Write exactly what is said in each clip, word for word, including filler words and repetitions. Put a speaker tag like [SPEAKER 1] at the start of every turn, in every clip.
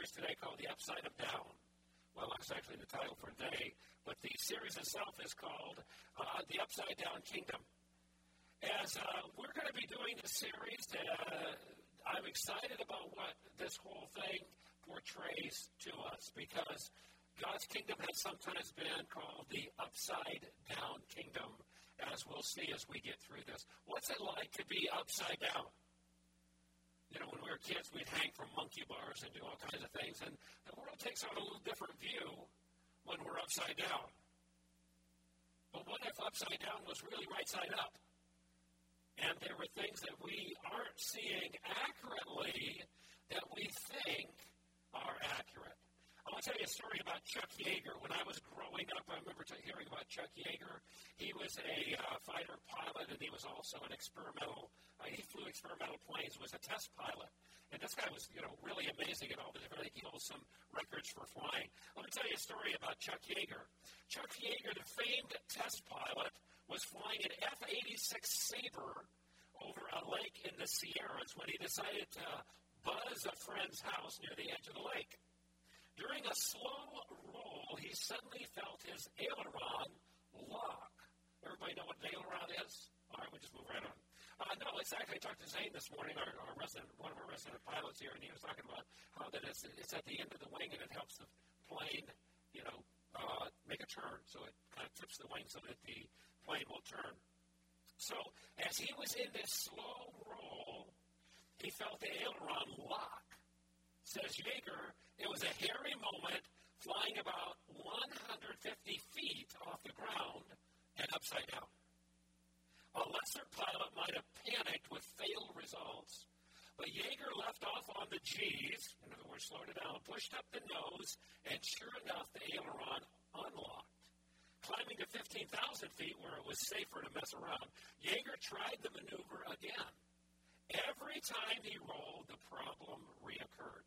[SPEAKER 1] series today called The Upside of Down. Well, that's actually the title for today, but the series itself is called uh, The Upside Down Kingdom. As uh, we're going to be doing this series, uh, I'm excited about what this whole thing portrays to us, because God's kingdom has sometimes been called the upside down kingdom, as we'll see as we get through this. What's it like to be upside down? You know, when we were kids, we'd hang from monkey bars and do all kinds of things, and the world takes on a little different view when we're upside down. But what if upside down was really right side up? And there were things that we aren't seeing accurately that we think are accurate. I want to tell you a story about Chuck Yeager. When I was growing up, I remember t- hearing about Chuck Yeager. He was a uh, fighter pilot, and he was also an experimental, uh, he flew experimental planes, was a test pilot. And this guy was, you know, really amazing at all the different, I think he holds some records for flying. Let me tell you a story about Chuck Yeager. Chuck Yeager, the famed test pilot, was flying an F eighty-six Sabre over a lake in the Sierras when he decided to buzz a friend's house near the edge of the lake. During a slow roll, he suddenly felt his aileron lock. Everybody know what an aileron is? All right, we'll just move right on. Uh, no, it's actually, I talked to Zane this morning, our, our resident, one of our resident pilots here, and he was talking about how that it's, it's at the end of the wing, and it helps the plane, you know, uh, make a turn. So it kind of tips the wing so that the plane will turn. So as he was in this slow roll, he felt the aileron lock. Says Yeager, it was a hairy moment, flying about one hundred fifty feet off the ground and upside down. A lesser pilot might have panicked with failed results, but Yeager left off on the G's, in other words, slowed it down, pushed up the nose, and sure enough, the aileron unlocked. Climbing to fifteen thousand feet where it was safer to mess around, Yeager tried the maneuver again. Every time he rolled, the problem reoccurred.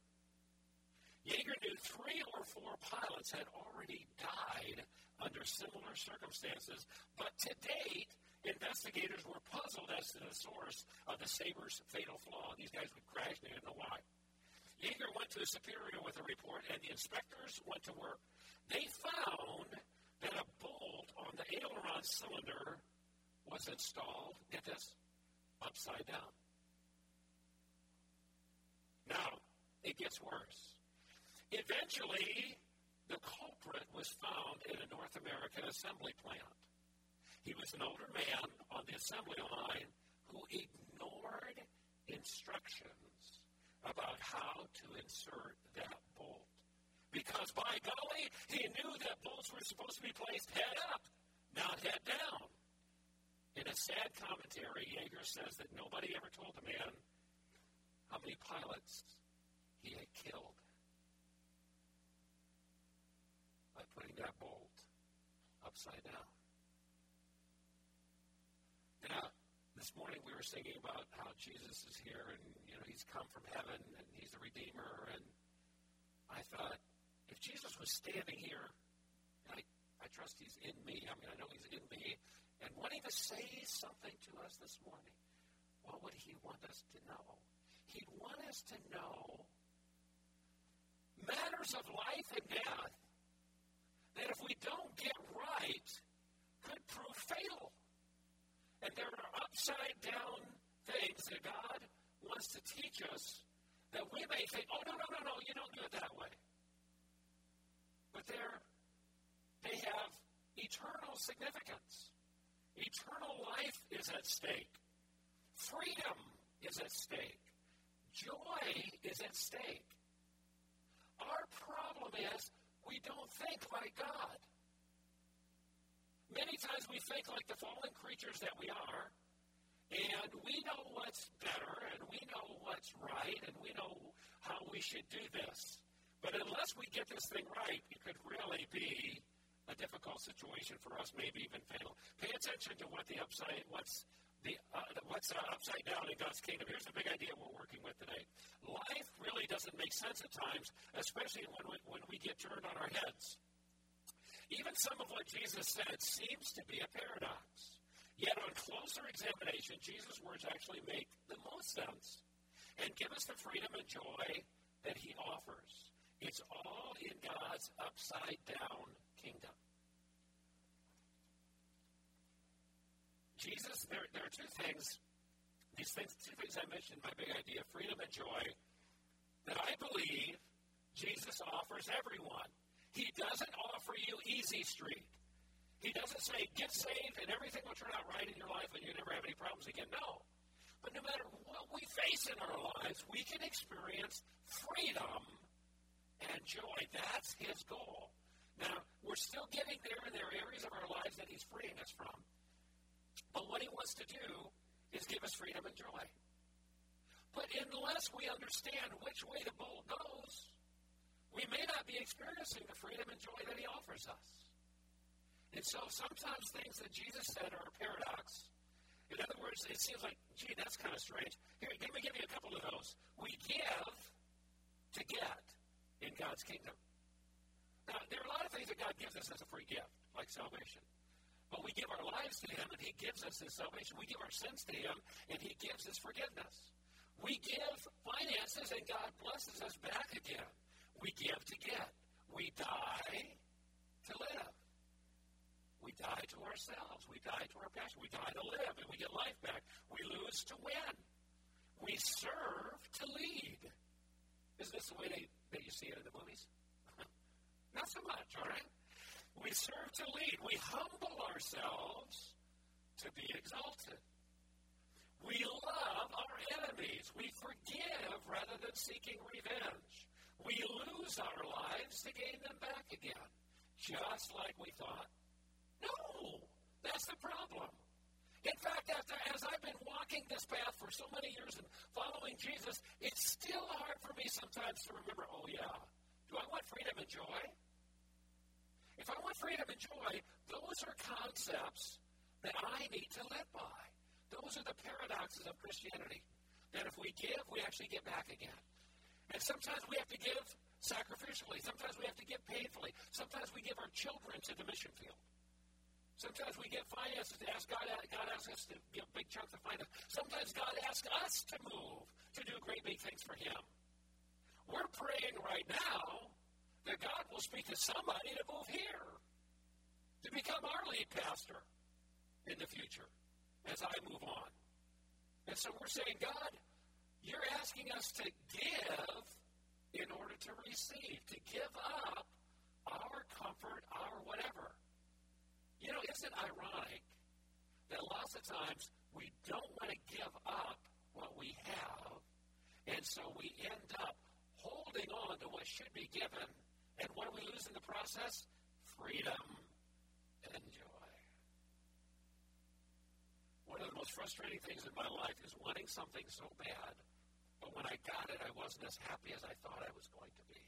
[SPEAKER 1] Yeager knew three or four pilots had already died under similar circumstances, but to date, investigators were puzzled as to the source of the Sabre's fatal flaw. These guys would crash, they didn't know why. Yeager went to his superior with a report, and the inspectors went to work. They found that a bolt on the aileron cylinder was installed, get this, upside down. Now, it gets worse. Eventually, the culprit was found in a North American assembly plant. He was an older man on the assembly line who ignored instructions about how to insert that bolt. Because, by golly, he knew that bolts were supposed to be placed head up, not head down. In a sad commentary, Yeager says that nobody ever told the man how many pilots he had killed by putting that bolt upside down. Now, this morning we were singing about how Jesus is here, and, you know, he's come from heaven, and he's the Redeemer, and I thought, if Jesus was standing here, and I, I trust he's in me, I mean, I know he's in me, and wanting to say something to us this morning, what would he want us to know? He'd want us to know matters of life and death that if we don't get right, could prove fatal. And there are upside-down things that God wants to teach us that we may think, oh, no, no, no, no, you don't do it that way. But they're, they have eternal significance. Eternal life is at stake. Freedom is at stake. Joy is at stake. Our problem is we don't think like God. Many times we think like the fallen creatures that we are, and we know what's better, and we know what's right, and we know how we should do this. But unless we get this thing right, it could really be a difficult situation for us, maybe even fatal. Pay attention to what the upside, what's the uh, what's uh, upside down in God's kingdom. Here's the big idea we're working with today. Life really doesn't make sense at times, especially when we, when we get turned on our heads. Even some of what Jesus said seems to be a paradox. Yet on closer examination, Jesus' words actually make the most sense and give us the freedom and joy that he offers. It's all in God's upside-down kingdom. Jesus, there, there are two things, these things, two things I mentioned, my big idea, freedom and joy, that I believe Jesus offers everyone. He doesn't offer you easy street. He doesn't say, get saved and everything will turn out right in your life and you never have any problems again. No. But no matter what we face in our lives, we can experience freedom and joy. That's his goal. Now, we're still getting there, and there are areas of our lives that he's freeing us from. But what he wants to do is give us freedom and joy. But unless we understand which way the boat goes, we may not be experiencing the freedom and joy that he offers us. And so sometimes things that Jesus said are a paradox. In other words, it seems like, gee, that's kind of strange. Here, let me give you a couple of those. We give to get in God's kingdom. Now, there are a lot of things that God gives us as a free gift, like salvation. But we give our lives to him, and he gives us his salvation. We give our sins to him, and he gives his forgiveness. We give finances, and God blesses us back again. We give to get. We die to live. We die to ourselves. We die to our passion. We die to live, and we get life back. We lose to win. We serve to lead. Isn't this the way they, that you see it in the movies? Not so much, all right? We serve to lead. We humble ourselves to be exalted. We love our enemies. We forgive rather than seeking revenge. We lose our lives to gain them back again, just like we thought. No, that's the problem. In fact, after, as I've been walking this path for so many years and following Jesus, it's still hard for me sometimes to remember, oh yeah, do I want freedom and joy? If I want freedom and joy, those are concepts that I need to live by. Those are the paradoxes of Christianity, that if we give, we actually get back again. And sometimes we have to give sacrificially. Sometimes we have to give painfully. Sometimes we give our children to the mission field. Sometimes we give finances to ask God. God asks us to give big chunks of finance. Sometimes God asks us to move, to do great big things for him. We're praying right now that God will speak to somebody to move here, to become our lead pastor in the future as I move on. And so we're saying, God, you're asking us to give in order to receive, to give up our comfort, our whatever. You know, isn't it ironic that lots of times we don't want to give up what we have, and so we end up holding on to what should be given, and what do we lose in the process? Freedom and joy. One of the most frustrating things in my life is wanting something so bad, but when I got it, I wasn't as happy as I thought I was going to be.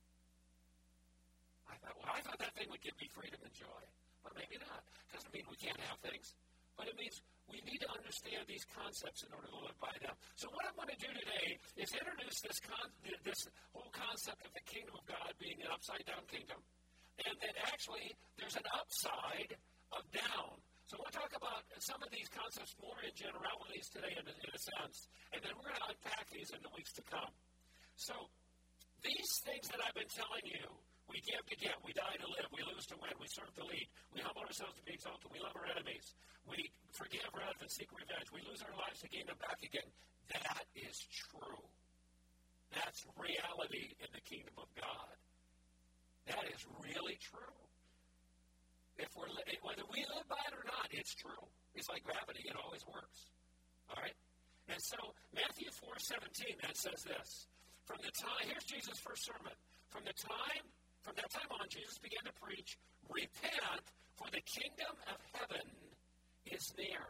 [SPEAKER 1] I thought, well, I thought that thing would give me freedom and joy. But maybe not. Doesn't mean we can't have things. But it means we need to understand these concepts in order to live by them. So what I'm going to do today is introduce this con- this whole concept of the kingdom of God being an upside-down kingdom. And that actually there's an upside of down. So we'll talk about some of these concepts more in generalities today in a, in a sense. And then we're going to unpack these in the weeks to come. So these things that I've been telling you, we give to get, we die to live, we lose to win, we serve to lead, we humble ourselves to be exalted, we love our enemies, we forgive rather than seek revenge, we lose our lives to gain them back again. That is true. That's reality in the kingdom of God. That is really true. If we're whether we live by it or not, it's true. It's like gravity, it always works. All right? And so Matthew four seventeen then says this. From the time, here's Jesus' first sermon. From the time From that time on, Jesus began to preach, repent, for the kingdom of heaven is near.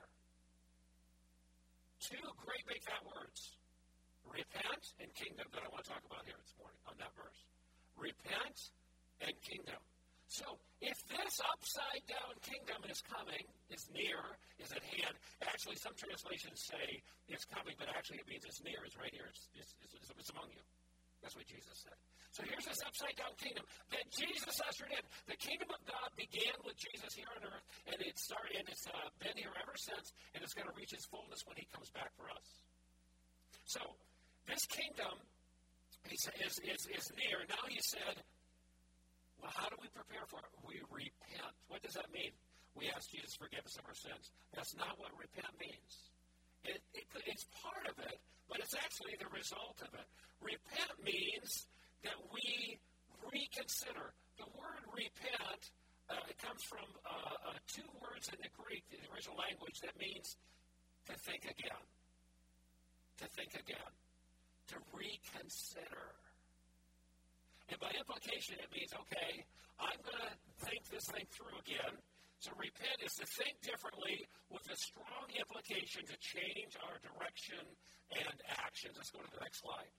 [SPEAKER 1] Two great big fat words. Repent and kingdom that I want to talk about here this morning on that verse. Repent and kingdom. So if this upside-down kingdom is coming, is near, is at hand, actually some translations say it's coming, but actually it means it's near, it's right here, it's, it's, it's, it's among you. That's what Jesus said. So here's this upside-down kingdom that Jesus ushered in. The kingdom of God began with Jesus here on earth, and it started, and it's uh, been here ever since, and it's going to reach its fullness when he comes back for us. So this kingdom is, is, is near. Now he said, well, how do we prepare for it? We repent. What does that mean? We ask Jesus to forgive us of our sins. That's not what repent means. It, it, it's part of it, but it's actually the result of it. Repent means that we reconsider. The word repent, uh, it comes from uh, uh, two words in the Greek, the original language, that means to think again. To think again. To reconsider. And by implication, it means, okay, I'm going to think this thing through again. So repent is to think differently with a strong implication to change our direction and actions. Let's go to the next slide.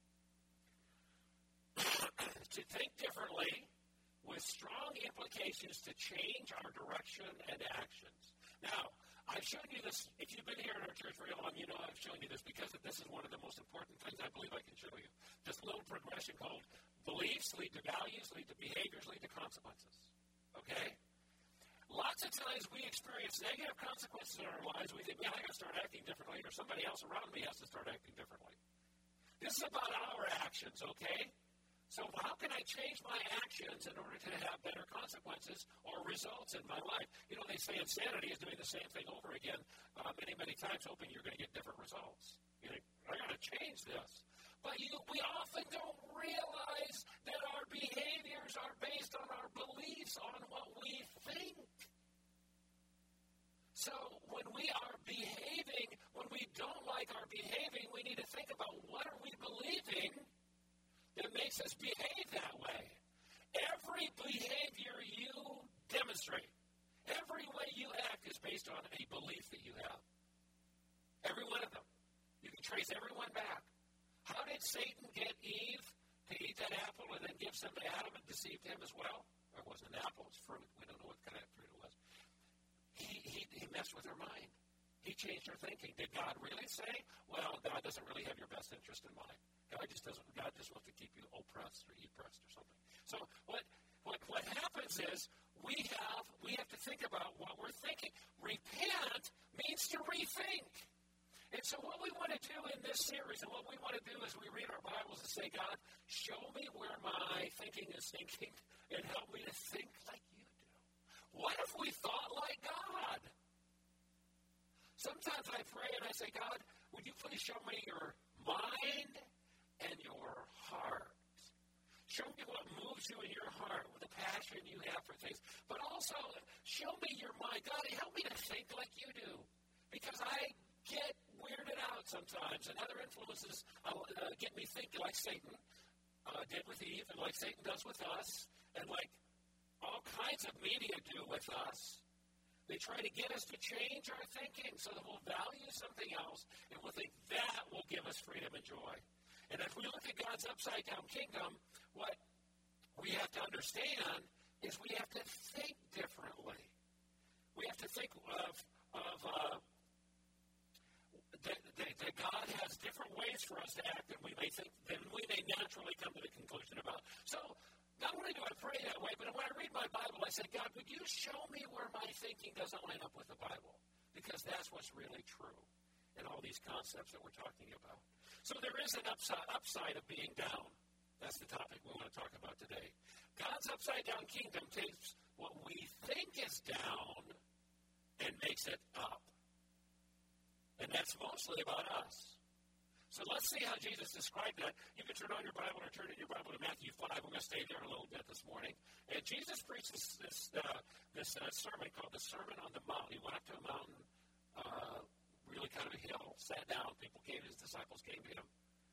[SPEAKER 1] To think differently with strong implications to change our direction and actions. Now, I've shown you this. If you've been here in our church very long, you know I've shown you this because this is one of the most important things I believe I can show you. This little progression called beliefs lead to values, lead to behaviors, lead to consequences. Okay? Lots of times we experience negative consequences in our lives. We think, man, I got to start acting differently, or somebody else around me has to start acting differently. This is about our actions, okay? So how can I change my actions in order to have better consequences or results in my life? You know, they say insanity is doing the same thing over again uh, many, many times, hoping you're going to get different results. You think, I got to change this. But you, we often don't realize that our behaviors are based on our beliefs, on what we think. So when we are behaving, when we don't like our behaving, we need to think about what are we believing that makes us behave that way. Every behavior you demonstrate, every way you act is based on a belief that you have. Every one of them. You can trace every one back. How did Satan get Eve to eat that apple and then give some to Adam and deceived him as well? Or it wasn't an apple, it was fruit. We don't know what kind of fruit it was. He, he, he messed with her mind. He changed her thinking. Did God really say, well, God doesn't really have your best interest in mind. God just doesn't, God just wants to keep you oppressed or oppressed or something. So what, what, what happens is we have, we have to think about what we're thinking. Repent means to rethink. And so what we want to do in this series and what we want to do is we read our Bibles and say, God, show me where my thinking is thinking and help me to think like you do. What if we thought like God? Sometimes I pray and I say, God, would you please show me your mind and your heart? Show me what moves you in your heart, with the passion you have for things. But also, show me your mind. God, help me to think like you do. Because I get weirded out sometimes, and other influences uh, uh, get me thinking like Satan uh, did with Eve, and like Satan does with us, and like all kinds of media do with us. They try to get us to change our thinking so that we'll value something else, and we'll think that will give us freedom and joy. And as we look at God's upside-down kingdom, what we have to understand is we have to think differently. We have to think of, of uh, that, that, that God has different ways for us to act than we may think, than we may naturally come to the conclusion about. So not only do I pray that way, but when I read my Bible, I say, God, would you show me where my thinking doesn't line up with the Bible? Because that's what's really true in all these concepts that we're talking about. So there is an upside, upside of being down. That's the topic we want to talk about today. God's upside-down kingdom takes what we think is down and makes it up. And that's mostly about us. So let's see how Jesus described that. You can turn on your Bible or turn in your Bible to Matthew five. We're going to stay there a little bit this morning. And Jesus preached this, this, uh, this uh, sermon called the Sermon on the Mount. He went up to a mountain, uh, really kind of a hill, sat down. People came, his disciples came to him.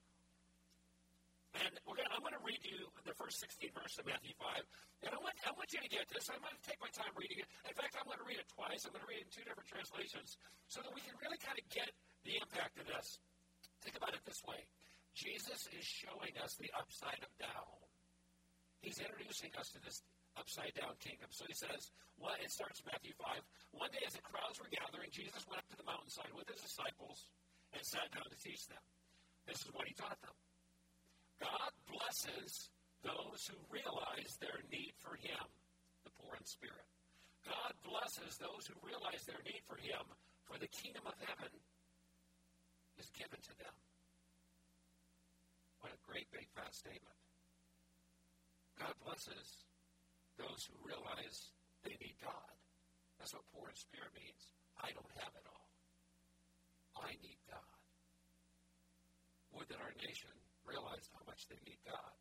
[SPEAKER 1] And we're gonna, I'm going to read you the first sixteen verses of Matthew five. And I want, I want you to get this. I'm going to take my time reading it. In fact, I'm going to read it twice. I'm going to read it in two different translations so that we can really kind of get the impact of this. Think about it this way. Jesus is showing us the upside of down. He's introducing us to this upside-down kingdom. So he says, well, it starts in Matthew five. One day as the crowds were gathering, Jesus went up to the mountainside with his disciples and sat down to teach them. This is what he taught them. God blesses those who realize their need for him, the poor in spirit. God blesses those who realize their need for him, for the kingdom of heaven is given to them. What a great, big, fat statement. God blesses those who realize they need God. That's what poor in spirit means. I don't have it all. I need God. Would that our nation realized how much they need God.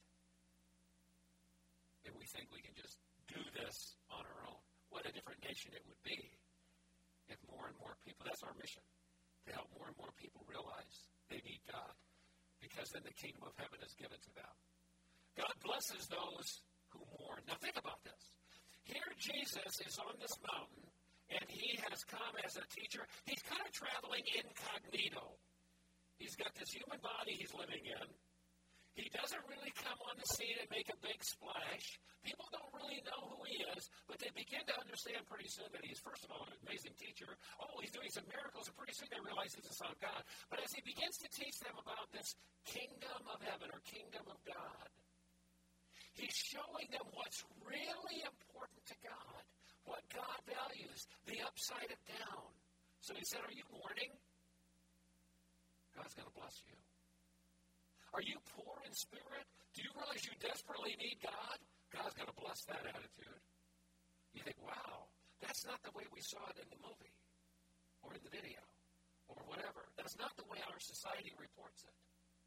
[SPEAKER 1] And we think we can just do this on our own. What a different nation it would be if more and more people, that's our mission, to help more and more people realize they need God, because then the kingdom of heaven is given to them. God blesses those who mourn. Now think about this. Here Jesus is on this mountain, and he has come as a teacher. He's kind of traveling incognito. He's got this human body he's living in. He doesn't really come on the scene and make a big splash. People don't really know who he is, but they begin to understand pretty soon that he's, first of all, an amazing teacher. Oh, he's doing some miracles, and pretty soon they realize he's the Son of God. But as he begins to teach them about this kingdom of heaven or kingdom of God, he's showing them what's really important to God, what God values, the upside and down. So he said, are you mourning? God's going to bless you. Are you poor in spirit? Do you realize you desperately need God? God's going to bless that attitude. You think, wow, that's not the way we saw it in the movie or in the video or whatever. That's not the way our society reports it.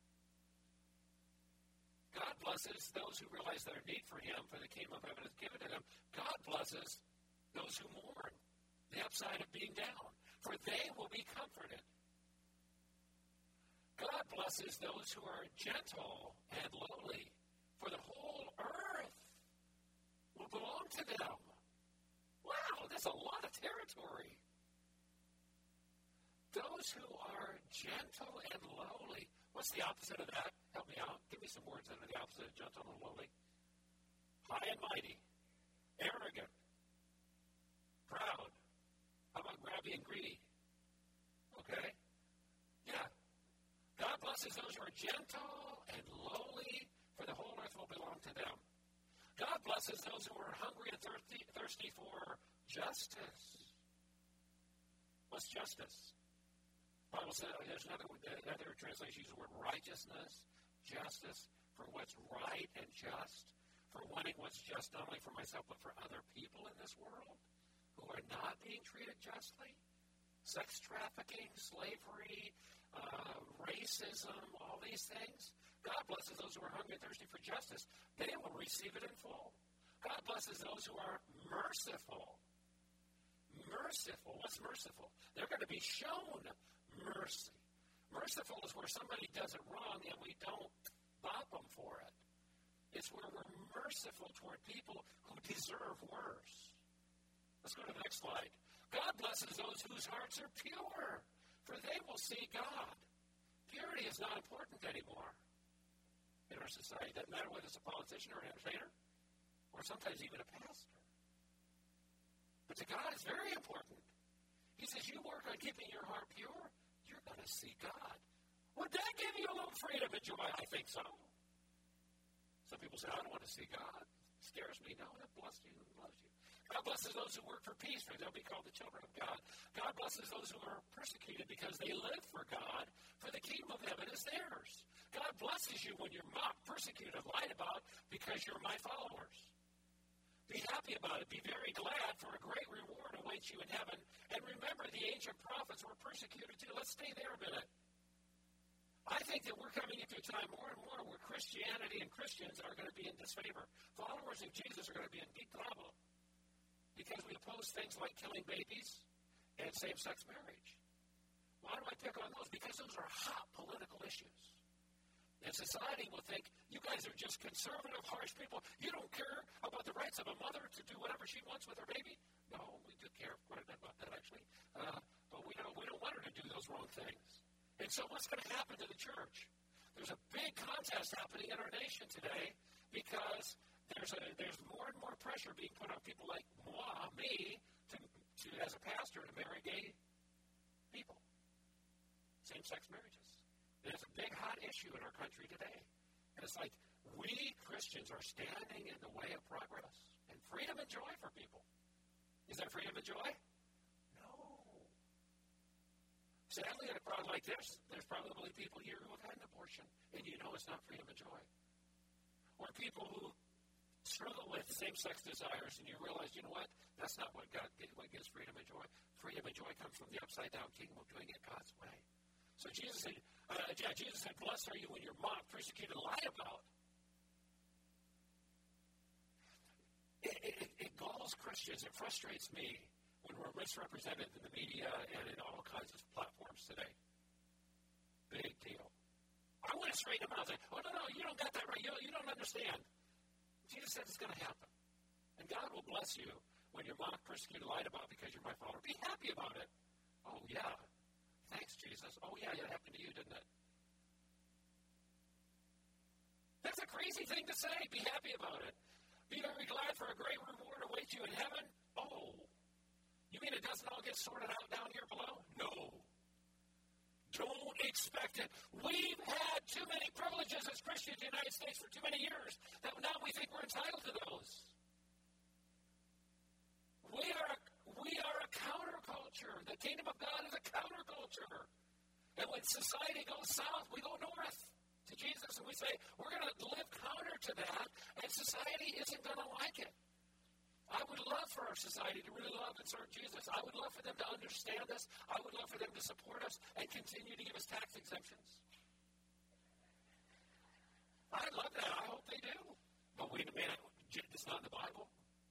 [SPEAKER 1] God blesses those who realize their need for him, for the kingdom of heaven is given to them. God blesses those who mourn, the upside of being down, for they will be comforted. God blesses those who are gentle and lowly, for the whole earth will belong to them. Wow, that's a lot of territory. Those who are gentle and lowly. What's the opposite of that? Help me out. Give me some words that are the opposite of gentle and lowly. High and mighty. Arrogant. Proud. How about grabby and greedy? Okay. Yeah. God blesses those who are gentle and lowly, for the whole earth will belong to them. God blesses those who are hungry and thirsty, thirsty for justice. What's justice? The Bible says, there's another, another translation uses the word righteousness, justice, for what's right and just, for wanting what's just not only for myself but for other people in this world who are not being treated justly. Sex trafficking, slavery, uh, racism, all these things. God blesses those who are hungry and thirsty for justice. They will receive it in full. God blesses those who are merciful. Merciful. What's merciful? They're going to be shown mercy. Merciful is where somebody does it wrong and we don't bop them for it. It's where we're merciful toward people who deserve worse. Let's go to the next slide. God blesses those whose hearts are pure, for they will see God. Purity is not important anymore in our society. It doesn't matter whether it's a politician or an entertainer, or sometimes even a pastor. But to God, it's very important. He says, you work on keeping your heart pure, you're going to see God. Would that give you a little freedom and joy? I think so. Some people say, I don't want to see God. It scares me. No, that blesses you and loves you. God blesses those who work for peace, for they'll be called the children of God. God blesses those who are persecuted because they live for God, for the kingdom of heaven is theirs. God blesses you when you're mocked, persecuted, lied about because you're my followers. Be happy about it. Be very glad, for a great reward awaits you in heaven. And remember, the ancient prophets were persecuted too. Let's stay there a minute. I think that we're coming into a time more and more where Christianity and Christians are going to be in disfavor. Followers of Jesus are going to be in deep trouble because we oppose things like killing babies and same-sex marriage. Why do I pick on those? Because those are hot political issues. And society will think, you guys are just conservative, harsh people. You don't care about the rights of a mother to do whatever she wants with her baby? No, we do care quite a bit about that, actually. Uh, but we don't, we don't want her to do those wrong things. And so what's going to happen to the church? There's a big contest happening in our nation today because there's a, there's more and more pressure being put on people like moi, me, to, to as a pastor, to marry gay people. Same-sex marriages. There's a big, hot issue in our country today. And it's like, we Christians are standing in the way of progress and freedom and joy for people. Is that freedom and joy? No. Sadly, in a crowd like this, there's probably people here who have had an abortion, and you know it's not freedom of joy. Or people who struggle with same-sex desires, and you realize, you know what? That's not what God what gives freedom and joy. Freedom and joy comes from the upside-down kingdom of doing it God's way. So Jesus said, uh, yeah, Jesus said, blessed are you when you're mocked, persecuted, and lied about. It, it, it galls Christians. It frustrates me when we're misrepresented in the media and in all kinds of platforms today. Big deal. I want to straighten them out. Say, oh, no, no, you don't got that right. You, you don't understand. Jesus said it's going to happen. And God will bless you when you're mocked, persecuted, lied about because you're my follower. Be happy about it. Oh, yeah. Thanks, Jesus. Oh, yeah, it happened to you, didn't it? That's a crazy thing to say. Be happy about it. Be very glad for a great reward awaits you in heaven. Oh, you mean it doesn't all get sorted out down here below? No. Don't expect it. We've had too many privileges as Christians in the United States for too many years that now we think we're entitled to those. We are, we are a counterculture. The kingdom of God is a counterculture. And when society goes south, we go north to Jesus, and we say, we're going to live counter to that, and society isn't going to like it. I would love for our society to really love and serve Jesus. I would love for them to understand us. I would love for them to support us and continue to give us tax exemptions. I love that. I hope they do. But wait a minute. It's not in the Bible.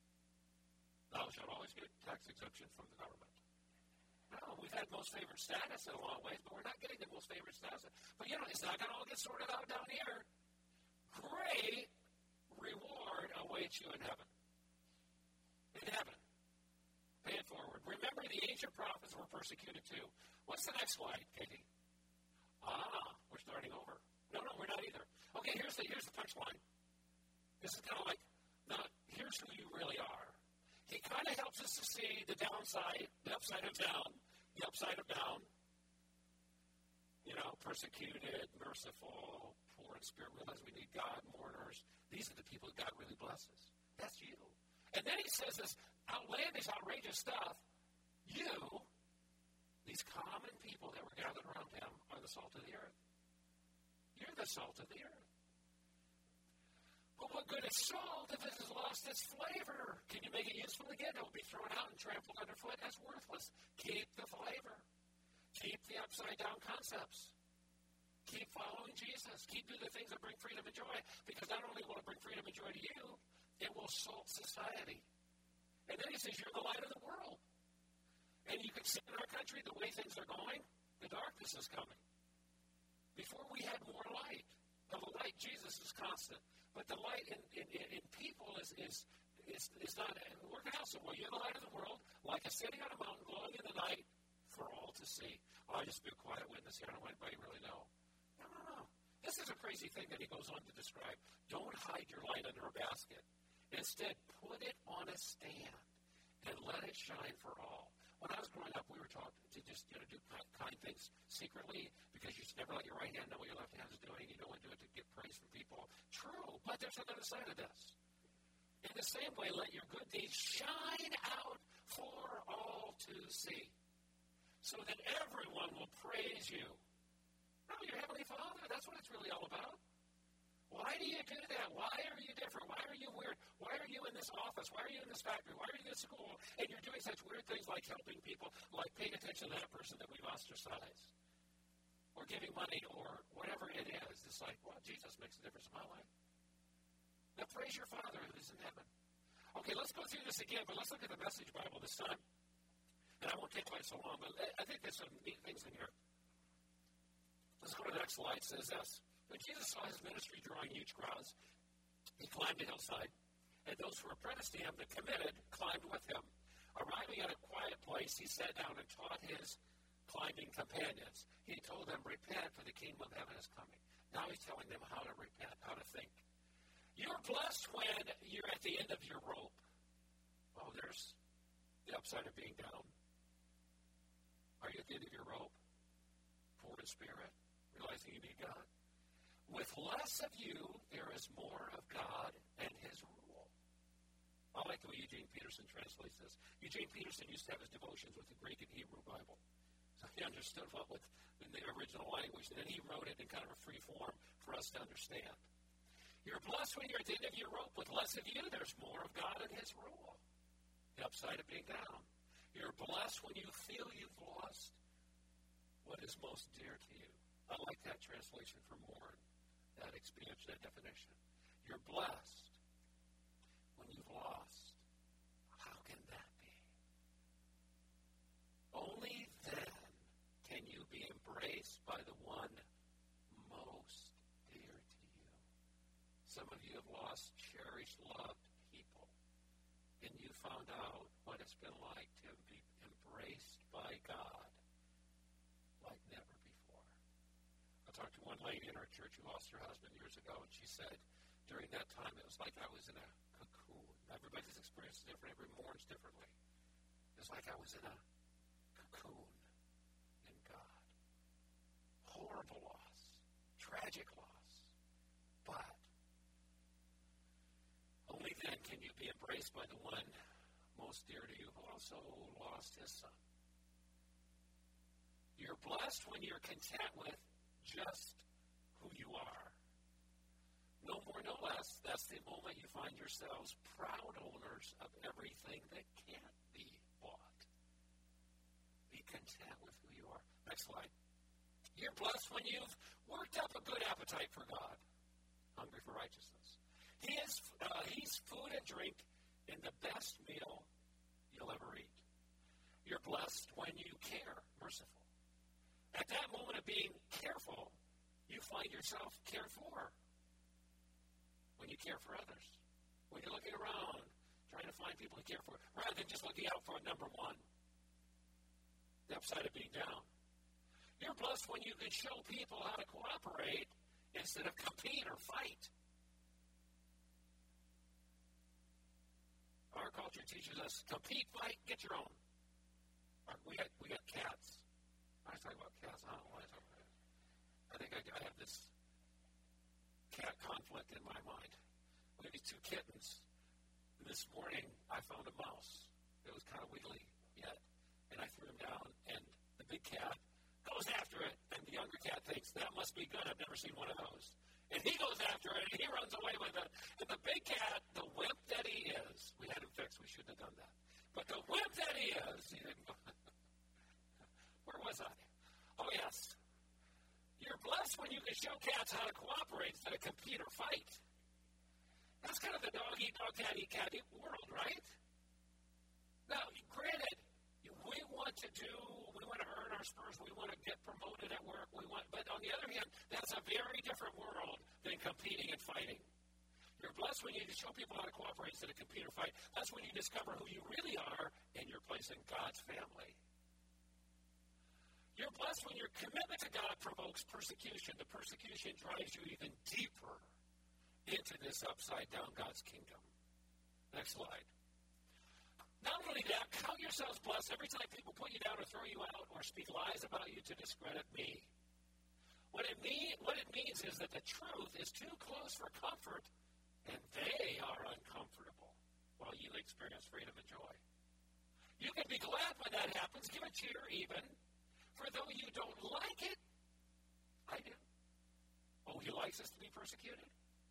[SPEAKER 1] Thou shalt always get tax exemption from the government. No, we've had most favored status in a long ways, but we're not getting the most favored status. But, you know, it's not going to all get sorted out down here. Great reward awaits you in heaven. In heaven. Pay it forward. Remember, the ancient prophets were persecuted too. What's the next slide, Katie? Ah, we're starting over. No, no, we're not either. Okay, here's the here's the punchline. This is kind of like, now, here's who you really are. He kind of helps us to see the downside, the upside of down, the upside of down. You know, persecuted, merciful, poor in spirit, realize we need God, mourners. These are the people that God really blesses. That's you. And then he says this outlandish, outrageous stuff. You, these common people that were gathered around him, are the salt of the earth. You're the salt of the earth. But what good is salt if it has lost its flavor? Can you make it useful again? It will be thrown out and trampled underfoot. That's worthless. Keep the flavor. Keep the upside-down concepts. Keep following Jesus. Keep doing the things that bring freedom and joy. Because not only will it bring freedom and joy to you, it will salt society. And then he says, you're the light of the world. And you can see in our country the way things are going, the darkness is coming. Before we had more light. Now, the light, Jesus, is constant. But the light in, in, in people is, is, is, is not working out so well. You're the light of the world, like a city on a mountain glowing in the night for all to see. Oh, I just be a quiet witness here. I don't want anybody to really know. No, no, no. This is a crazy thing that he goes on to describe. Don't hide your light under a basket. Instead, put it on a stand and let it shine for all. When I was growing up, we were taught to just, you know, do kind, kind things secretly because you should never let your right hand know what your left hand is doing. You don't want to do it to get praise from people. True, but there's another side of this. In the same way, let your good deeds shine out for all to see so that everyone will praise you. No, your Heavenly Father, that's what it's really all about. Why do you do that? Why are you different? Why are you weird? Why are you in this office? Why are you in this factory? Why are you in this school? And you're doing such weird things like helping people, like paying attention to that person that we've ostracized, or giving money, or whatever it is. It's like, well, Jesus makes a difference in my life. Now praise your Father who is in heaven. Okay, let's go through this again, but let's look at the Message Bible this time. And I won't take quite so long, but I think there's some neat things in here. Let's go to the next slide. It says this. When Jesus saw his ministry drawing huge crowds, he climbed a hillside, and those who were apprenticed to him, the committed, climbed with him. Arriving at a quiet place, he sat down and taught his climbing companions. He told them, repent, for the kingdom of heaven is coming. Now he's telling them how to repent, how to think. You're blessed when you're at the end of your rope. Oh, there's the upside of being down. Are you at the end of your rope? Poor in spirit, realizing you need God. With less of you, there is more of God and his rule. I like the way Eugene Peterson translates this. Eugene Peterson used to have his devotions with the Greek and Hebrew Bible. So he understood what was in the original language, and then he wrote it in kind of a free form for us to understand. You're blessed when you're at the end of your rope. With less of you, there's more of God and his rule. The upside of being down. You're blessed when you feel you've lost what is most dear to you. I like that translation for more, that expansion, that definition. You're blessed when you've lost. How can that be? Only then can you be embraced by the one most dear to you. Some of you have lost cherished, loved people, and you found out what it's been like to be embraced by God like never before. I talked to one lady in our church who lost her husband years ago, and she said during that time it was like I was in a cocoon. Everybody's experience is different. Every mourns differently. It was like I was in a cocoon in God. Horrible loss. Tragic loss. But only then can you be embraced by the one most dear to you who also lost his son. You're blessed when you're content with just who you are. No more, no less. That's the moment you find yourselves proud owners of everything that can't be bought. Be content with who you are. Next slide. You're blessed when you've worked up a good appetite for God. Hungry for righteousness. He is, uh, he's food and drink in the best meal you'll ever eat. You're blessed when you care, merciful. At that moment of being careful, you find yourself cared for. When you care for others. When you're looking around, trying to find people to care for, rather than just looking out for number one. The upside of being down. You're blessed when you can show people how to cooperate instead of compete or fight. Our culture teaches us, compete, fight, get your own. We got, we got cats. I was talking about cats. I don't know why I was talking about that. I think I, I have this cat conflict in my mind. We have these two kittens. This morning, I found a mouse. It was kind of wiggly yet. And I threw him down, and the big cat goes after it, and the younger cat thinks, that must be good. I've never seen one of those. And he goes after it, and he runs away with it. And the big cat, the wimp that he is, we had him fixed. We shouldn't have done that. But the wimp that he is, he didn't go. Where was I? Oh, yes. You're blessed when you can show cats how to cooperate instead of compete or fight. That's kind of the dog-eat-dog, cat-eat-cat-eat world, right? Now, granted, we want to do, we want to earn our spurs, we want to get promoted at work, we want, but on the other hand, that's a very different world than competing and fighting. You're blessed when you can show people how to cooperate instead of compete or fight. That's when you discover who you really are and your place in God's family. You're blessed when your commitment to God provokes persecution. The persecution drives you even deeper into this upside-down God's kingdom. Next slide. Not only that, count yourselves blessed every time people put you down or throw you out or speak lies about you to discredit me. What it, mean, what it means is that the truth is too close for comfort, and they are uncomfortable while you experience freedom and joy. You can be glad when that happens. Give a cheer even. For though you don't like it, I do. Oh, he likes us to be persecuted?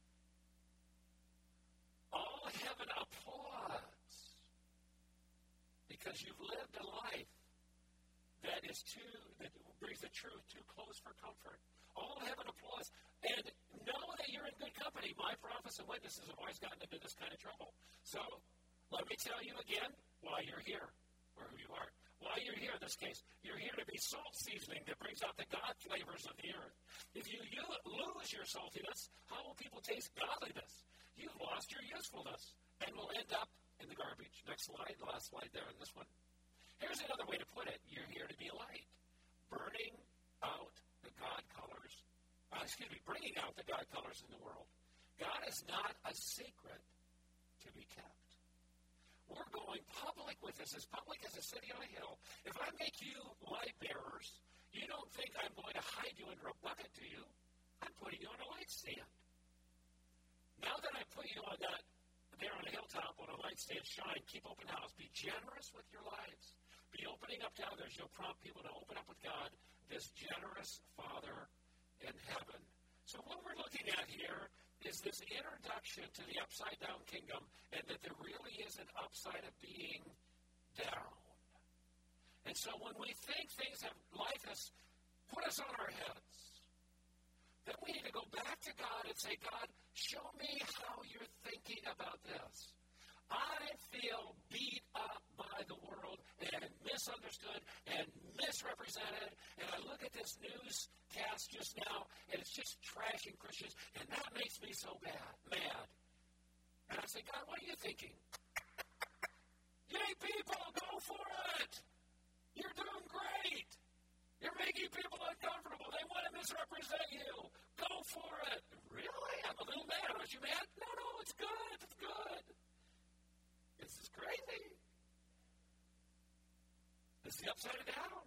[SPEAKER 1] All heaven applauds because you've lived a life that is too, that brings the truth too close for comfort. All heaven applauds. And know that you're in good company. My prophets and witnesses have always gotten into this kind of trouble. So let me tell you again why you're here, or who you are. Why you're here in this case. You're here to be salt seasoning that brings out the God flavors of the earth. If you, you lose your saltiness, how will people taste godliness? You've lost your usefulness and will end up in the garbage. Next slide, the last slide there on this one. Here's another way to put it. You're here to be a light, burning out the God colors. Uh, excuse me, bringing out the God colors in the world. God is not a secret to be kept. We're going public with this, as public as a city on a hill. If I make you light bearers, you don't think I'm going to hide you under a bucket, do you? I'm putting you on a light stand. Now that I put you on that, there on a hilltop on a light stand, shine, keep open house, be generous with your lives. Be the opening up to others, you'll prompt people to open up with God, this generous Father in heaven. So what we're looking at here is this introduction to the upside-down kingdom, and that there really is an upside of being down. And so when we think things have, life has put us on our heads, then we need to go back to God and say, God, show me how you're thinking about this. I feel beat up by the world and misunderstood and misrepresented, and I look at this newscast just now, and it's just trashing Christians, and that makes me so bad, mad. And I say, God, what are you thinking? Yay, people, go for it! You're doing great! You're making people uncomfortable. They want to misrepresent you. Go for it. Really? I'm a little mad. Aren't you mad? No, no, it's good. It's good. This is crazy. This is the upside down.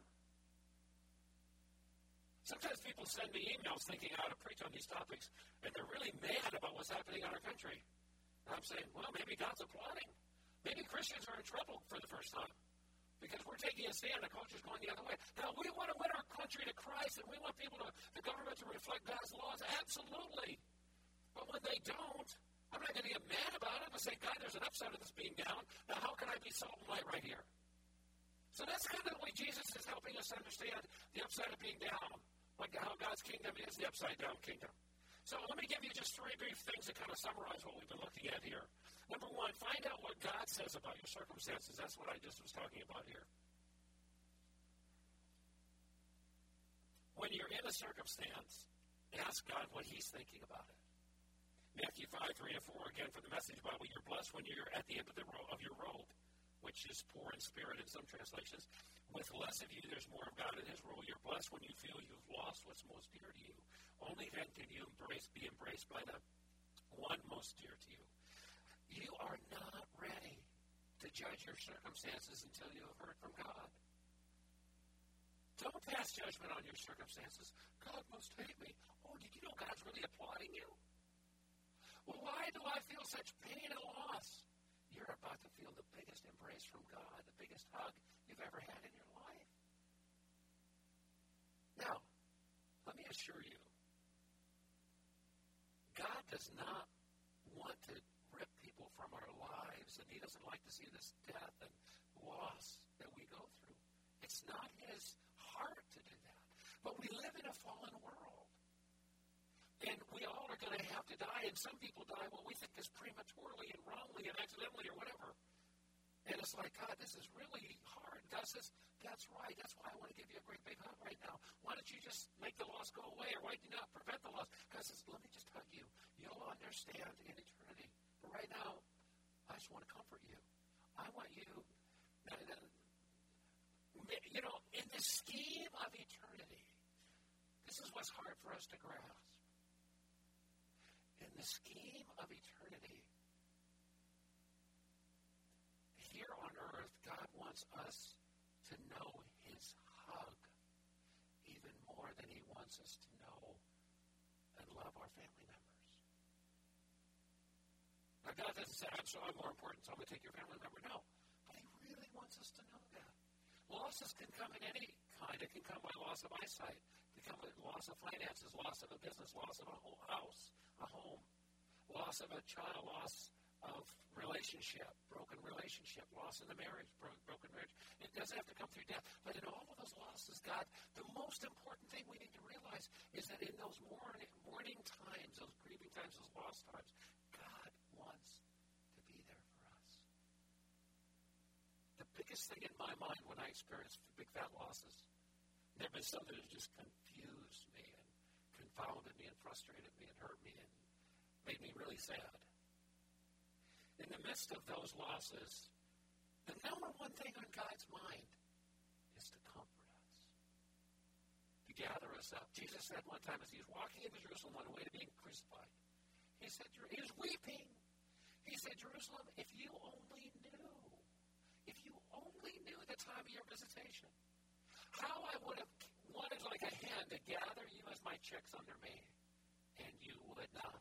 [SPEAKER 1] Sometimes people send me emails thinking how to preach on these topics, and they're really mad about what's happening in our country. And I'm saying, well, maybe God's applauding. Maybe Christians are in trouble for the first time, because we're taking a stand, the culture's going the other way. Now, we want to win our country to Christ, and we want people to, the government to reflect God's laws. Absolutely. But when they don't, I'm not going to get mad about it. I'm going to say, God, there's an upside of this being down. Now, how can I be salt and light right here? So that's kind of the way Jesus is helping us understand the upside of being down, like how God's kingdom is the upside-down kingdom. So let me give you just three brief things that kind of summarize what we've been looking at here. Number one, find out what God says about your circumstances. That's what I just was talking about here. When you're in a circumstance, ask God what he's thinking about it. Matthew five, three, and four, again, for the Message Bible, you're blessed when you're at the end of, the ro- of your robe, which is poor in spirit in some translations. With less of you, there's more of God in his rule. You're blessed when you feel you've lost what's most dear to you. Only then can you embrace, be embraced by the one most dear to you. You are not ready to judge your circumstances until you have heard from God. Don't pass judgment on your circumstances. God must hate me. Oh, did you know God's really applauding you? Well, why do I feel such pain and loss? You're about to feel the biggest embrace from God, the biggest hug you've ever had in your life. Now, let me assure you, God does not want to rip people from our lives, and he doesn't like to see this death and loss that we go through. It's not his heart to do that. But we live in a fallen world. And we all are going to have to die, and some people die what we think is prematurely and wrongly and accidentally or whatever. And it's like, God, this is really hard. God says, that's right. That's why I want to give you a great big hug right now. Why don't you just make the loss go away, or why do you not prevent the loss? God says, let me just hug you. You'll understand in eternity. But right now, I just want to comfort you. I want you, you know, in the scheme of eternity, this is what's hard for us to grasp. In the scheme of eternity, here on earth, God wants us to know his hug even more than he wants us to know and love our family members. Now, God doesn't say, I'm so I'm more important, so I'm going to take your family member. No, but he really wants us to know that. Losses can come in any kind. It can come by loss of eyesight. It can come by loss of finances, loss of a business, loss of a whole house, a home, loss of a child, loss of relationship, broken relationship, loss in the marriage, bro- broken marriage. It doesn't have to come through death. But in all of those losses, God, the most important thing we need to realize is that in those mourning, mourning times, those grieving times, those lost times, God wants to be there for us. The biggest thing in my mind when I experience big fat losses, there have been some that have just confused me and confounded me and frustrated me and hurt me and made me really sad. In the midst of those losses, the number one thing on God's mind is to comfort us, to gather us up. Jesus said one time as he was walking into Jerusalem on the way to being crucified, he said, he was weeping. He said, Jerusalem, if you only knew, if you only knew the time of your visitation, how I would have wanted like a hen to gather you as my chicks under me, and you would not.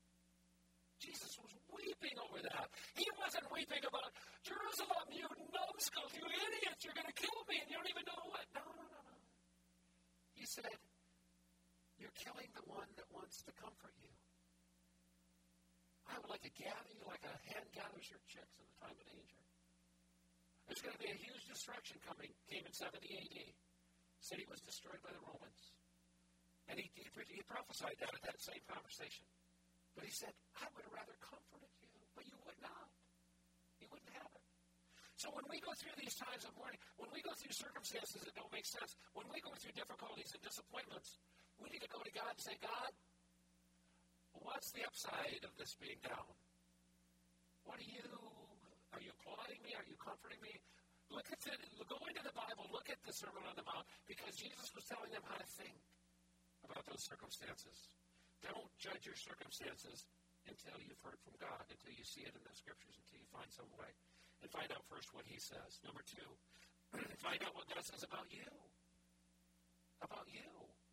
[SPEAKER 1] Jesus was weeping over that. He wasn't weeping about, Jerusalem, you know numbskull, you idiots, you're going to kill me, and you don't even know what. No, no, no, no. He said, you're killing the one that wants to comfort you. I would like to gather you like a hen gathers her chicks in the time of danger. There's going to be a huge destruction coming. Came in seventy A D. City was destroyed by the Romans. And he, he, he prophesied that at that same conversation. But he said, I would have rather comforted you, but you would not. You wouldn't have it. So when we go through these times of mourning, when we go through circumstances that don't make sense, when we go through difficulties and disappointments, we need to go to God and say, God, what's the upside of this being down? What are you, are you applauding me? Are you comforting me? Look at the, go into the Bible, look at the Sermon on the Mount, because Jesus was telling them how to think about those circumstances. Don't judge your circumstances until you've heard from God, until you see it in the Scriptures, until you find some way. And find out first what He says. Number two, find out what God says about you. About you.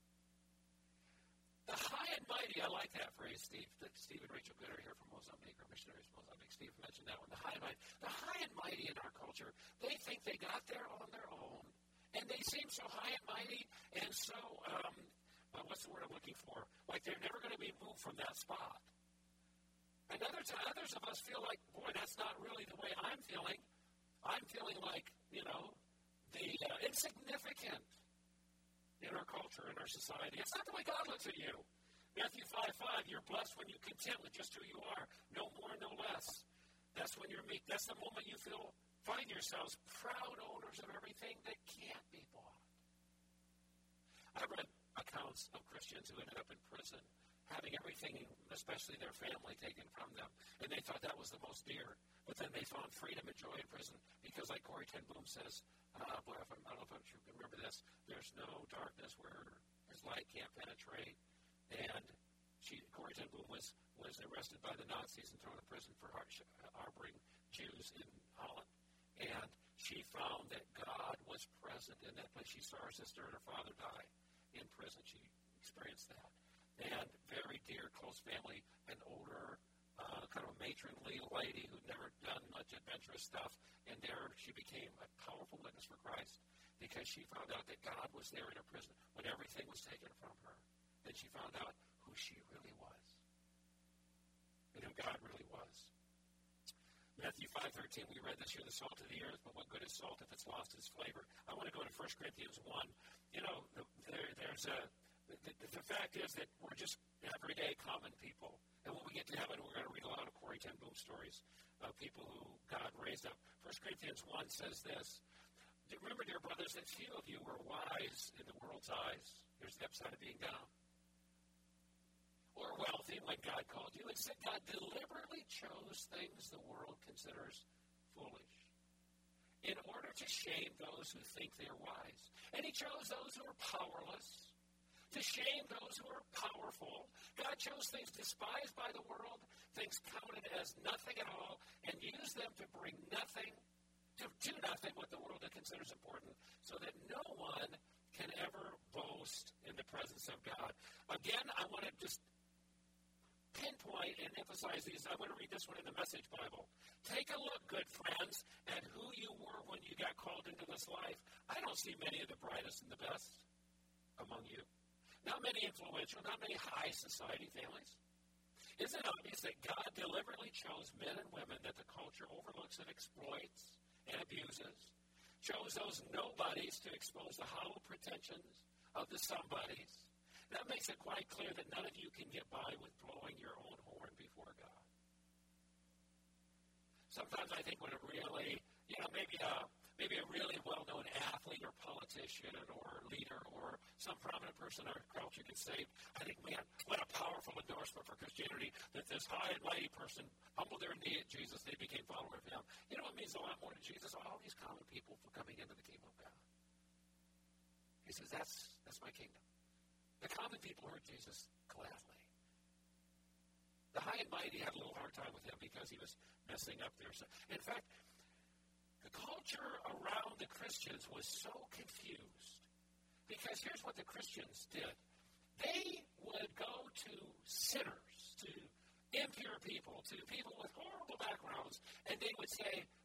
[SPEAKER 1] The high and mighty, I like that phrase, Steve. Steve and Rachel Good are here from Mozambique, or missionaries from Mozambique. Steve mentioned that one. The high and mighty. The high and mighty in our culture, they think they got there on their own, and they seem so high and mighty, and so, um, well, what's the word I'm looking for? Like they're never going to be moved from that spot. And other t- others of us feel like, boy, that's not really the way I'm feeling. I'm feeling like, you know, the uh, insignificant in our culture, in our society. It's not the way God looks at you. Matthew five five, you're blessed when you're content with just who you are. No more, no less. That's when you're meek. That's the moment you feel, find yourselves proud owners of everything that can't be bought. I read accounts of Christians who ended up in prison, having everything, especially their family, taken from them. And they thought that was the most dear. But then they found freedom and joy in prison. Because like Corrie ten Boom says, uh, boy, if I'm, I don't know if you remember this, there's no darkness where his light can't penetrate. And she, Corrie ten Boom was, was arrested by the Nazis and thrown in prison for harboring Jews in Holland. And she found that God was present in that place. She saw her sister and her father die in prison. She experienced that. And very dear, close family, an older, uh, kind of a matronly lady who'd never done much adventurous stuff. And there she became a powerful witness for Christ because she found out that God was there in her prison when everything was taken from her. Then she found out who she really was and who God really was. Matthew five thirteen, we read this here, the salt of the earth, but what good is salt if it's lost its flavor? I want to go to First Corinthians one. You know, there, there's a... The, the, the fact is that we're just everyday common people. And when we get to heaven, we're going to read a lot of Corrie ten Boom stories of people who God raised up. First Corinthians one says this. Remember, dear brothers, that few of you were wise in the world's eyes. Here's the upside of being down. Or wealthy when God called you. Instead, God deliberately chose things the world considers foolish in order to shame those who think they're wise. And He chose those who are powerless to shame those who are powerful. God chose things despised by the world, things counted as nothing at all, and used them to bring nothing, to do nothing what the world considers important, so that no one can ever boast in the presence of God. Again, I want to just pinpoint and emphasize these. I want to read this one in the Message Bible. Take a look, good friends, at who you were when you got called into this life. I don't see many of the brightest and the best among you. Not many influential, not many high society families. Isn't it obvious that God deliberately chose men and women that the culture overlooks and exploits and abuses? Chose those nobodies to expose the hollow pretensions of the somebodies. That makes it quite clear that none of you can get by with blowing your own horn before God. Sometimes I think when a really, you know, maybe a maybe a really well-known athlete or politician or leader or some prominent person in our culture gets saved, I think, man, what a powerful endorsement for Christianity that this high and mighty person humbled their knee at Jesus. They became followers of Him. You know what means a lot more to Jesus? All these common people for coming into the kingdom of God. He says, that's, that's my kingdom. The common people heard Jesus gladly. The high and mighty had a little hard time with Him because He was messing up their... In fact, the culture around the Christians was so confused because here's what the Christians did. They would go to sinners, to impure people, to people with horrible backgrounds, and they would say,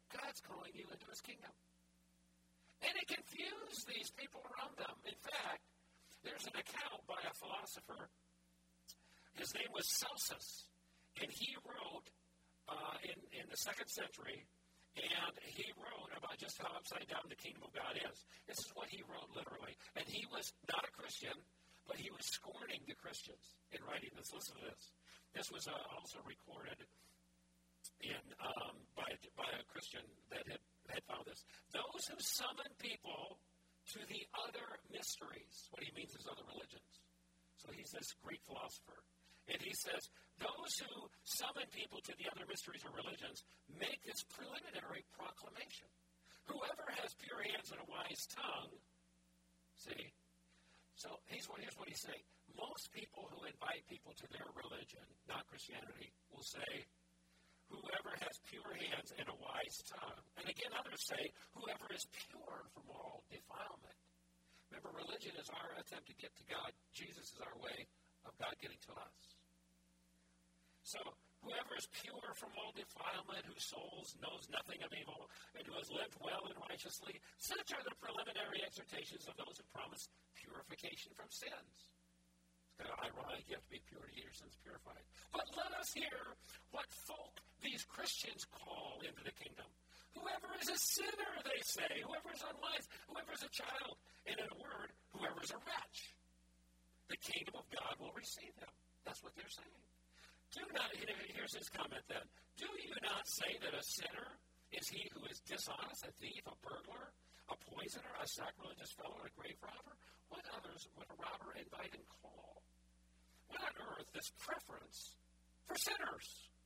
[SPEAKER 1] God's calling you into his kingdom. And it confused these people around them. In fact, there's an account by a philosopher. His name was Celsus, and he wrote uh, in, in the second century, and he wrote about just how upside down the kingdom of God is. This is what he wrote literally. And he was not a Christian, but he was scorning the Christians in writing this. Listen to this. This was uh, also recorded in um, by, by a Christian that had, had found this. Those who summon people to the other mysteries. What he means is other religions. So he's this Greek philosopher. And he says, those who summon people to the other mysteries or religions make this preliminary proclamation. Whoever has pure hands and a wise tongue, see? So here's what, here's what he's saying. Most people who invite people to their religion, not Christianity, will say, whoever has pure hands and a wise tongue. And again, others say, whoever is pure from all defilement. Remember, religion is our attempt to get to God. Jesus is our way of God getting to us. So, whoever is pure from all defilement, whose souls knows nothing of evil, and who has lived well and righteously, such are the preliminary exhortations of those who promise purification from sins. It's kind of ironic, you have to be pure to get your sins purified. But let us hear what folk these Christians call into the kingdom. Whoever is a sinner, they say. Whoever is unwise. Whoever is a child. And in a word, whoever is a wretch. The kingdom of God will receive him. That's what they're saying. Do not, here's his comment then. Do you not say that a sinner is he who is dishonest, a thief, a burglar, a poisoner, a sacrilegious fellow, and a grave robber? What others would a robber invite and call? What on earth this preference for sinners?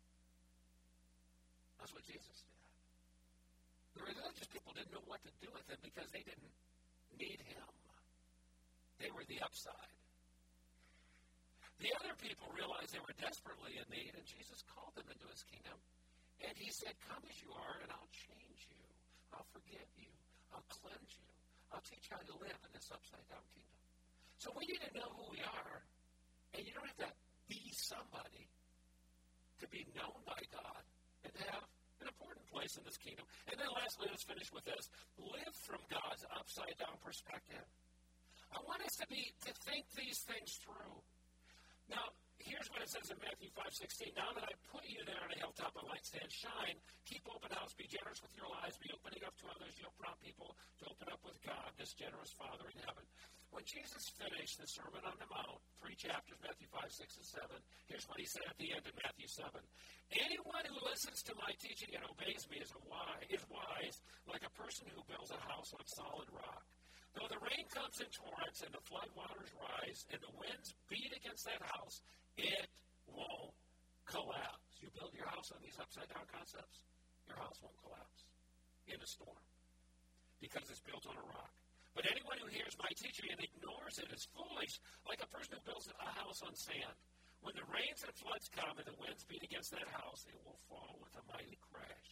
[SPEAKER 1] That's what Jesus did. The religious people didn't know what to do with him because they didn't need him. They were the upside. The other people realized they were desperately in need, and Jesus called them into his kingdom. And he said, come as you are, and I'll change you. I'll forgive you. I'll cleanse you. I'll teach you how to live in this upside-down kingdom. So we need to know who we are, and you don't have to be somebody to be known by God and to have an important place in this kingdom. And then lastly, let's finish with this. Live from God's upside-down perspective. I want us to be to think these things through. Now, here's what it says in Matthew five sixteen. Now that I put you there on a hilltop, a light stand, shine, keep open house, be generous with your lives, be opening up to others. You'll prompt people to open up with God, this generous Father in heaven. When Jesus finished the Sermon on the Mount, three chapters, Matthew five, six, and seven, here's what he said at the end in Matthew seven. Anyone who listens to my teaching and obeys me is, a wise, is wise, like a person who builds a house on solid rock. Though the rain comes in torrents and the flood waters rise and the winds beat against that house, it won't collapse. You build your house on these upside-down concepts, your house won't collapse in a storm because it's built on a rock. But anyone who hears my teaching and ignores it is foolish, like a person who builds a house on sand. When the rains and floods come and the winds beat against that house, it will fall with a mighty crash.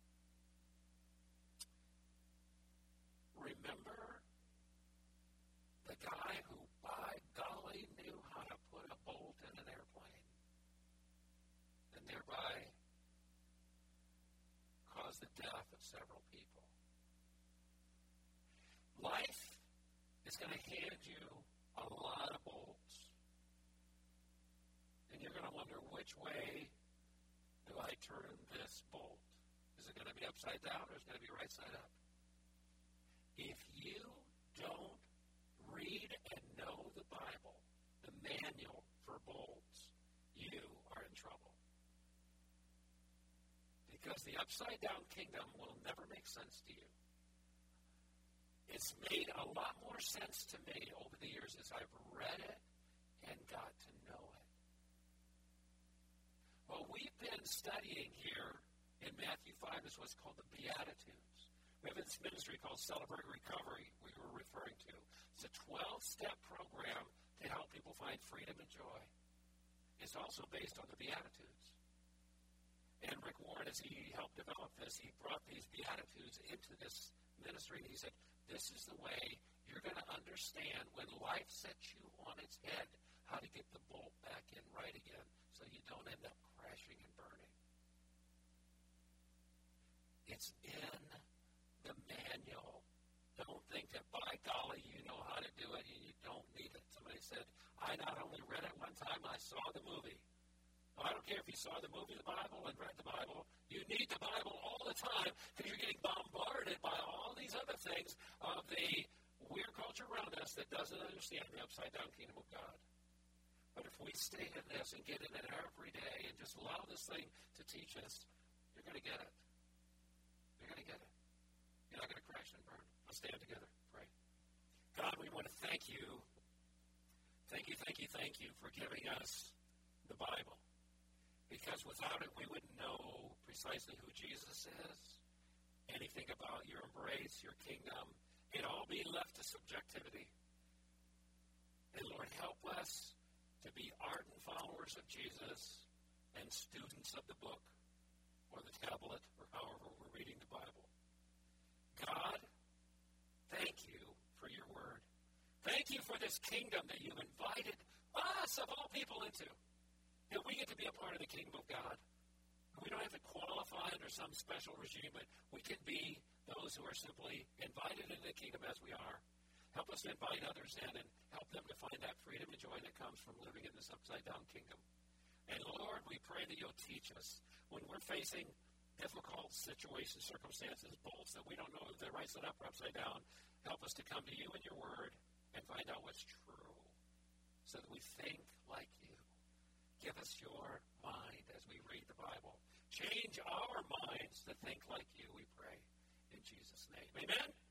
[SPEAKER 1] Remember the guy who, by golly, knew how to put a bolt in an airplane and thereby cause the death of several people. Life is going to hand you a lot of bolts. And you're going to wonder, which way do I turn this bolt? Is it going to be upside down or is it going to be right side up? If you don't read and know the Bible, the manual for bolts, you are in trouble. Because the upside-down kingdom will never make sense to you. It's made a lot more sense to me over the years as I've read it and got to know it. Well, we've been studying here in Matthew five is what's called the Beatitudes. We have this ministry called Celebrate Recovery we were referring to. It's a twelve-step program to help people find freedom and joy. It's also based on the Beatitudes. And Rick Warren, as he helped develop this, he brought these Beatitudes into this ministry, and he said, this is the way you're going to understand when life sets you on its head, how to get the bolt back in right again so you don't end up crashing and burning. It's in that, by golly, you know how to do it and you don't need it. Somebody said, I not only read it one time, I saw the movie. Well, I don't care if you saw the movie, the Bible, and read the Bible. You need the Bible all the time because you're getting bombarded by all these other things of the weird culture around us that doesn't understand the upside-down kingdom of God. But if we stay in this and get in it every day and just allow this thing to teach us, you're going to get it. You're going to get it. You're not going to crash and burn. Let's stand together. Pray. God, we want to thank you. Thank you, thank you, thank you for giving us the Bible. Because without it, we wouldn't know precisely who Jesus is, anything about your embrace, your kingdom. It'd all be left to subjectivity. And Lord, help us to be ardent followers of Jesus and students of the book or the tablet or however we're reading the Bible. God, thank you for your word. Thank you for this kingdom that you've invited us of all people into. That we get to be a part of the kingdom of God. We don't have to qualify under some special regime, but we can be those who are simply invited into the kingdom as we are. Help us to invite others in and help them to find that freedom and joy that comes from living in this upside-down kingdom. And Lord, we pray that you'll teach us when we're facing difficult situations, circumstances, bolts that we don't know if they're right side up or upside down. Help us to come to you in your word and find out what's true so that we think like you. Give us your mind as we read the Bible. Change our minds to think like you, we pray. In Jesus' name. Amen?